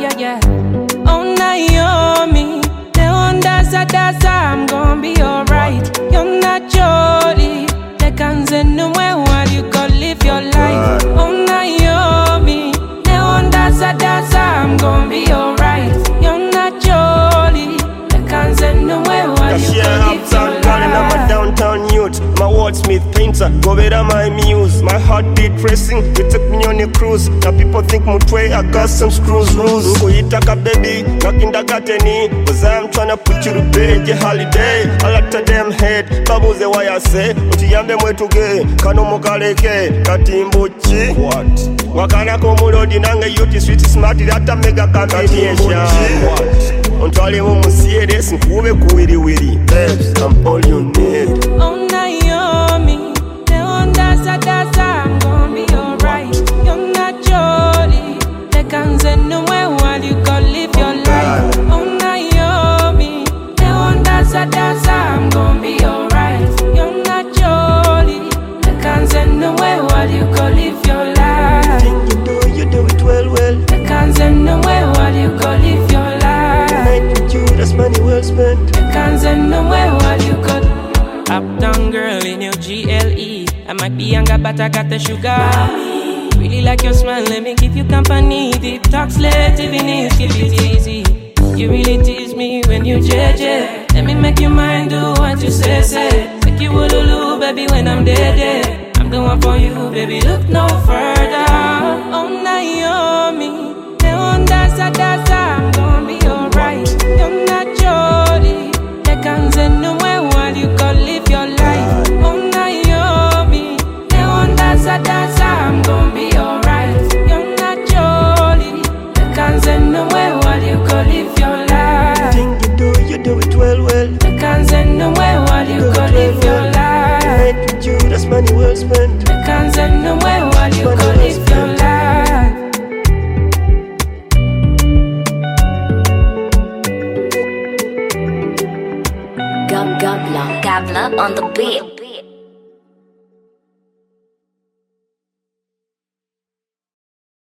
yeah, yeah. Oh, Naomi, Dasa, I'm gonna be alright. You're not Jolly, they can't send no way while you go live your life. Oh, Naomi, Dasa, I'm gonna be alright. You're not Jolly, they can't send no way while you go live your life. I'm a downtown youth, my wordsmith painter, go better my muse. My heartbeat racing, you took me on a cruise. Now people think Mutwe, I got some screws rules. Kuitaka baby, nakinda gateni, cause I'm tryna put you to bed, your holiday. I like to them head, babu ze why I say, utiyambe mwetuge, kano mokaleke, katimbuchi. What? Wakana komulodi nange yuti sweet smart, data mega combination. What? Untwale mumusiere, nkube kuwiri wiri. Babes, I'm all you need. Oh, Naomi, Dasa, I'm gonna be alright. You're not Jolly, they can't send no way while you go live your life. Oh, Naomi, Dasa, I'm gonna be alright. You're not Jolly, they can't send no way while you go live your life. Think you do it well. They can't send no way while you go live your life. Night with you, that's money well spent. They can't send no way while you go. Uptown girl in your GLE. I might be younger, but I got the sugar. Really like your smile, let me give you company. Detox late, even if keep it easy. You really tease me when you JJ. Let me make your mind do what you say. Make you ululu, baby, when I'm dead. I'm the one for you, baby, look no further. Oh, Naomi, Dasa, I'm gonna be alright. You're not Jolly, they can't send no way while you go live your life. Oh, Naomi, Dasa, I'm gonna be alright. You're not Jolly, they can't send no way while you go live your life. Think you do it well. They can't send no way while you go live your life. Night with you, that's money well spent. They can't send no way while you go live your life. Gabla on the beat.